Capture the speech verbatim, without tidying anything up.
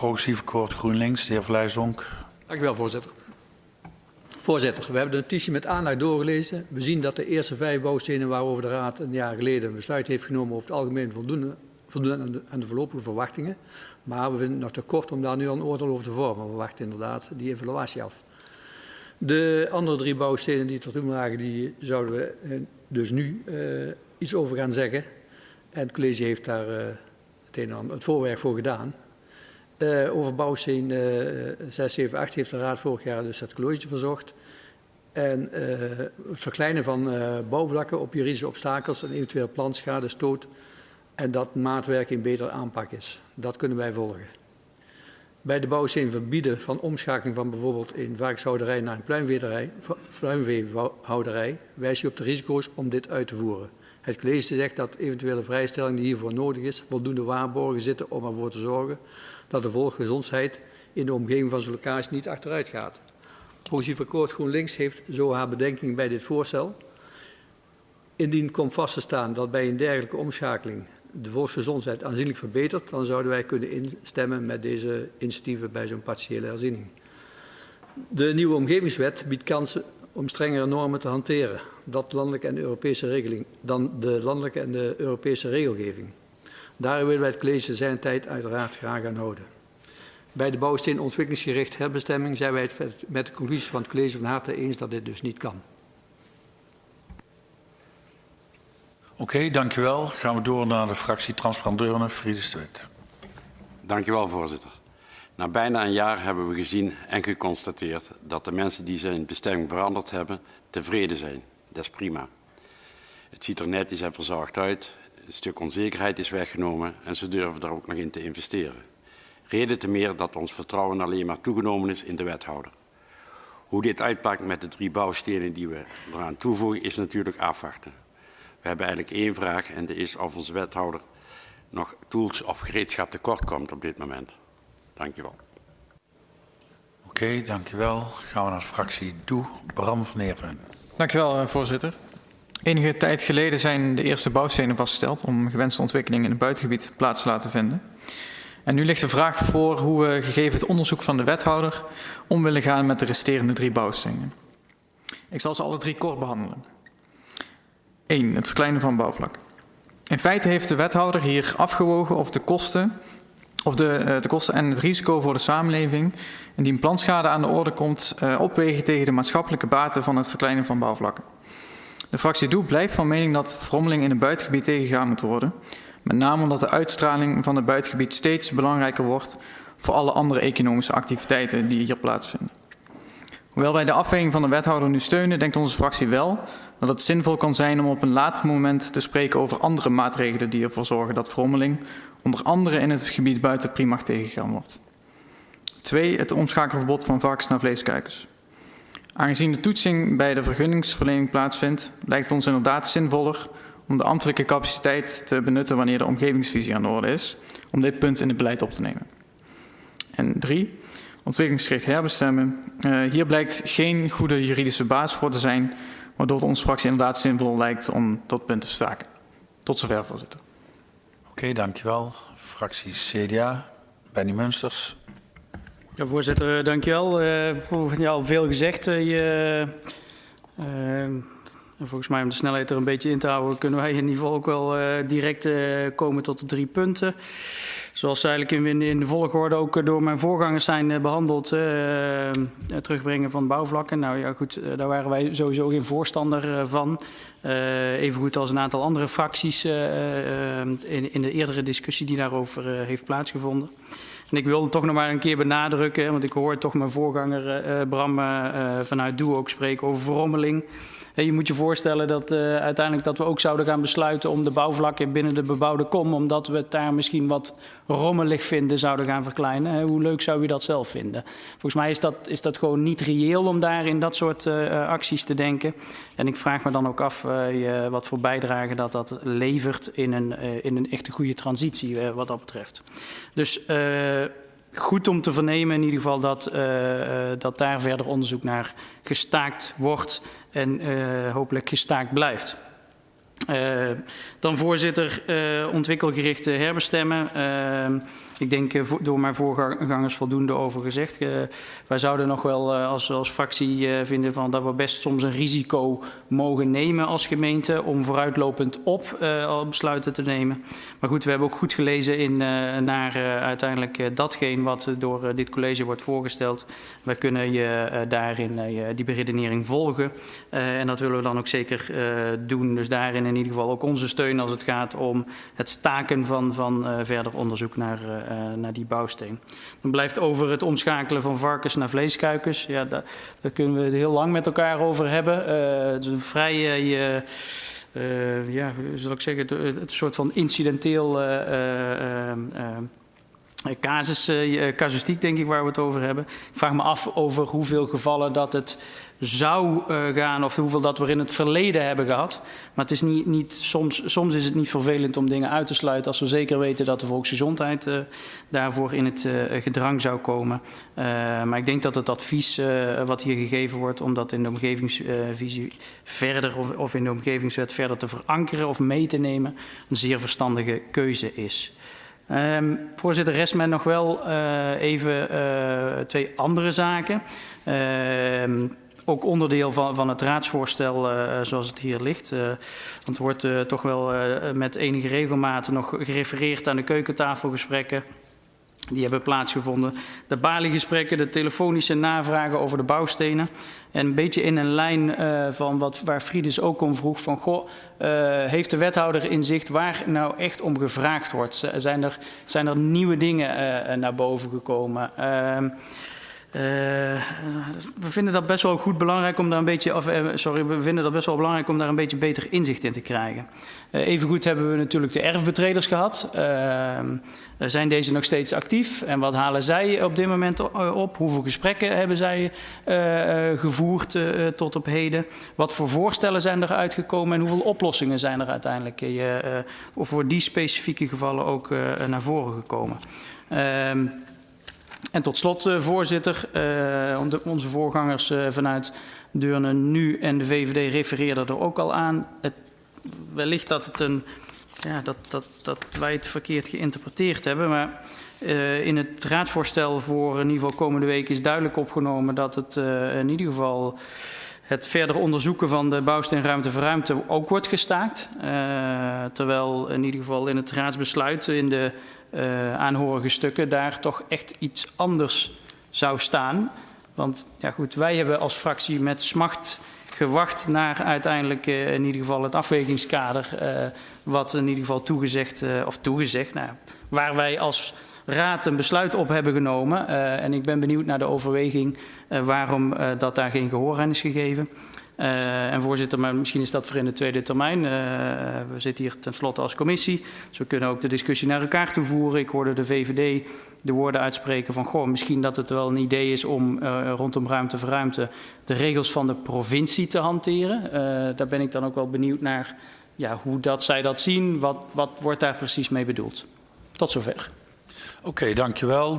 Progressief Akkoord GroenLinks, de heer Vlijsdonk. Dank u wel, voorzitter. Voorzitter, we hebben de notitie met aandacht doorgelezen. We zien dat de eerste vijf bouwstenen waarover de Raad een jaar geleden een besluit heeft genomen over het algemeen voldoen, voldoen aan, de, aan de voorlopige verwachtingen. Maar we vinden het nog te kort om daar nu al een oordeel over te vormen. We wachten inderdaad die evaluatie af. De andere drie bouwstenen die tot doen lagen, die zouden we eh, dus nu uh, iets over gaan zeggen. En het college heeft daar uh, het, een en ander, het voorwerk voor gedaan. Uh, over bouwsteen uh, zes, zeven, acht heeft de Raad vorig jaar dus het college verzocht. En uh, het verkleinen van uh, bouwvlakken op juridische obstakels en eventueel plantschade, stoot. En dat maatwerking beter aanpak is. Dat kunnen wij volgen. Bij de bouwsteen verbieden van omschakeling van bijvoorbeeld een varkenshouderij naar een pluimveehouderij wijst je op de risico's om dit uit te voeren. Het college zegt dat eventuele vrijstelling die hiervoor nodig is voldoende waarborgen zitten om ervoor te zorgen dat de volksgezondheid in de omgeving van zo'n locatie niet achteruit gaat. Progressief Akkoord GroenLinks heeft zo haar bedenkingen bij dit voorstel. Indien komt vast te staan dat bij een dergelijke omschakeling de volksgezondheid aanzienlijk verbetert, dan zouden wij kunnen instemmen met deze initiatieven bij zo'n partiële herziening. De nieuwe omgevingswet biedt kansen om strengere normen te hanteren dat landelijke en de Europese regeling, dan de landelijke en de Europese regelgeving. Daar willen wij het college zijn tijd uiteraard graag aan houden. Bij de bouwsteen ontwikkelingsgericht herbestemming zijn wij het met de conclusies van het college van harte eens dat dit dus niet kan. Oké, okay, dank u wel. Gaan we door naar de fractie Transparant Deurne, Friedrich de Wit. Dank u wel, voorzitter. Na bijna een jaar hebben we gezien en geconstateerd dat de mensen die zijn bestemming veranderd hebben, tevreden zijn. Dat is prima. Het ziet er netjes en verzorgd uit. Een stuk onzekerheid is weggenomen en ze durven daar ook nog in te investeren. Reden te meer dat ons vertrouwen alleen maar toegenomen is in de wethouder. Hoe dit uitpakt met de drie bouwstenen die we eraan toevoegen is natuurlijk afwachten. We hebben eigenlijk één vraag en dat is of onze wethouder nog tools of gereedschap tekort komt op dit moment. Dank u wel. Oké, okay, dank u wel. Gaan we naar de fractie Doe, Bram van Eerpen. Dank u wel, voorzitter. Enige tijd geleden zijn de eerste bouwstenen vastgesteld om gewenste ontwikkelingen in het buitengebied plaats te laten vinden. En nu ligt de vraag voor hoe we gegeven het onderzoek van de wethouder om willen gaan met de resterende drie bouwstenen. Ik zal ze alle drie kort behandelen. één. Het verkleinen van bouwvlak. In feite heeft de wethouder hier afgewogen of de kosten, of de, de kosten en het risico voor de samenleving, indien plantschade aan de orde komt, uh, opwegen tegen de maatschappelijke baten van het verkleinen van bouwvlakken. De fractie Doe blijft van mening dat verrommeling in het buitengebied tegengegaan moet worden. Met name omdat de uitstraling van het buitengebied steeds belangrijker wordt voor alle andere economische activiteiten die hier plaatsvinden. Hoewel wij de afweging van de wethouder nu steunen, denkt onze fractie wel dat het zinvol kan zijn om op een later moment te spreken over andere maatregelen die ervoor zorgen dat verrommeling onder andere in het gebied buiten Priemach tegengegaan wordt. twee. Het omschakelverbod van varkens naar vleeskuikens. Aangezien de toetsing bij de vergunningsverlening plaatsvindt, lijkt het ons inderdaad zinvoller om de ambtelijke capaciteit te benutten wanneer de omgevingsvisie aan de orde is, om dit punt in het beleid op te nemen. En drie. Ontwikkelingsgericht herbestemmen. Uh, hier blijkt geen goede juridische basis voor te zijn, waardoor het onze fractie inderdaad zinvol lijkt om dat punt te staken. Tot zover, voorzitter. Oké, okay, dankjewel. Fractie C D A, Benny Munsters. Ja, voorzitter, dankjewel. Uh, ja, al veel gezegd. Uh, je, uh, volgens mij om de snelheid er een beetje in te houden, kunnen wij in ieder geval ook wel uh, direct uh, komen tot de drie punten. Zoals eigenlijk in, in de volgorde ook door mijn voorgangers zijn uh, behandeld, uh, terugbrengen van bouwvlakken. Nou ja, goed, uh, daar waren wij sowieso geen voorstander uh, van. Uh, evengoed als een aantal andere fracties uh, uh, in, in de eerdere discussie die daarover uh, heeft plaatsgevonden. En ik wilde toch nog maar een keer benadrukken, want ik hoor toch mijn voorganger uh, Bram uh, vanuit Doe ook spreken over verrommeling. Je moet je voorstellen dat uh, uiteindelijk dat we ook zouden gaan besluiten om de bouwvlakken binnen de bebouwde kom, omdat we het daar misschien wat rommelig vinden, zouden gaan verkleinen. Hoe leuk zou u dat zelf vinden? Volgens mij is dat, is dat gewoon niet reëel om daar in dat soort uh, acties te denken. En ik vraag me dan ook af uh, wat voor bijdrage dat dat levert in een, uh, in een echte goede transitie uh, wat dat betreft. Dus uh, goed om te vernemen in ieder geval dat, uh, uh, dat daar verder onderzoek naar gestaakt wordt en uh, hopelijk gestaakt blijft. Uh, dan voorzitter, uh, ontwikkelgerichte herbestemmen. Uh, ik denk uh, door mijn voorgangers voldoende over gezegd. Uh, wij zouden nog wel uh, als, als fractie uh, vinden van dat we best soms een risico mogen nemen als gemeente om vooruitlopend op uh, al besluiten te nemen. Maar goed, we hebben ook goed gelezen in, uh, naar uh, uiteindelijk uh, datgene wat uh, door uh, dit college wordt voorgesteld. Wij kunnen je uh, daarin uh, die beredenering volgen. Uh, en dat willen we dan ook zeker uh, doen. Dus daarin in ieder geval ook onze steun als het gaat om het staken van, van uh, verder onderzoek naar, uh, naar die bouwsteen. Dan blijft over het omschakelen van varkens naar vleeskuikens. Ja, daar, daar kunnen we het heel lang met elkaar over hebben. Uh, het is een vrij... Uh, uh, ja, zal ik zeggen, het, het soort van incidenteel... Uh, uh, uh, Casus, uh, casuïstiek, denk ik, waar we het over hebben. Ik vraag me af over hoeveel gevallen dat het zou uh, gaan... of hoeveel dat we in het verleden hebben gehad. Maar het is niet, niet, soms, soms is het niet vervelend om dingen uit te sluiten... als we zeker weten dat de volksgezondheid uh, daarvoor in het uh, gedrang zou komen. Uh, maar ik denk dat het advies uh, wat hier gegeven wordt... om dat in de omgevingsvisie uh, verder of, of in de omgevingswet verder te verankeren of mee te nemen... een zeer verstandige keuze is. Um, voorzitter, rest mij nog wel uh, even uh, twee andere zaken. Uh, ook onderdeel van, van het raadsvoorstel uh, zoals het hier ligt. Uh, want er wordt uh, toch wel uh, met enige regelmaat nog gerefereerd aan de keukentafelgesprekken. Die hebben plaatsgevonden. De baliegesprekken, de telefonische navragen over de bouwstenen. En een beetje in een lijn uh, van wat, waar Friedis ook om vroeg. Van, goh, uh, heeft de wethouder inzicht waar nou echt om gevraagd wordt? Zijn er, zijn er nieuwe dingen uh, naar boven gekomen? Uh, Uh, we vinden dat best wel goed belangrijk om daar een beetje, of, uh, sorry, we vinden dat best wel belangrijk om daar een beetje beter inzicht in te krijgen. Uh, evengoed hebben we natuurlijk de erfbetreders gehad. Uh, zijn deze nog steeds actief? En wat halen zij op dit moment op? Hoeveel gesprekken hebben zij uh, gevoerd uh, tot op heden? Wat voor voorstellen zijn er uitgekomen en hoeveel oplossingen zijn er uiteindelijk uh, uh, voor die specifieke gevallen ook uh, naar voren gekomen? Uh, En tot slot, uh, voorzitter, uh, onze voorgangers uh, vanuit Deurne Nu en de V V D refereerden er ook al aan. Het, wellicht dat, het een, ja, dat, dat, dat wij het verkeerd geïnterpreteerd hebben, maar uh, in het raadsvoorstel voor in ieder geval komende week is duidelijk opgenomen dat het uh, in ieder geval het verder onderzoeken van de bouwsteen ruimte voor ruimte ook wordt gestaakt. Uh, terwijl in ieder geval in het raadsbesluit in de uh, aanhorige stukken daar toch echt iets anders zou staan. Want ja goed, wij hebben als fractie met smacht gewacht naar uiteindelijk uh, in ieder geval het afwegingskader. Uh, wat in ieder geval toegezegd, uh, of toegezegd, nou, waar wij als raad een besluit op hebben genomen. Uh, en ik ben benieuwd naar de overweging uh, waarom uh, dat daar geen gehoor aan is gegeven. Uh, en voorzitter, maar misschien is dat voor in de tweede termijn. Uh, we zitten hier tenslotte als commissie. Dus we kunnen ook de discussie naar elkaar toe voeren. Ik hoorde de V V D de woorden uitspreken van, goh, misschien dat het wel een idee is om uh, rondom ruimte voor ruimte de regels van de provincie te hanteren. Uh, daar ben ik dan ook wel benieuwd naar ja, hoe dat zij dat zien. Wat, wat wordt daar precies mee bedoeld? Tot zover. Oké, okay, dankjewel.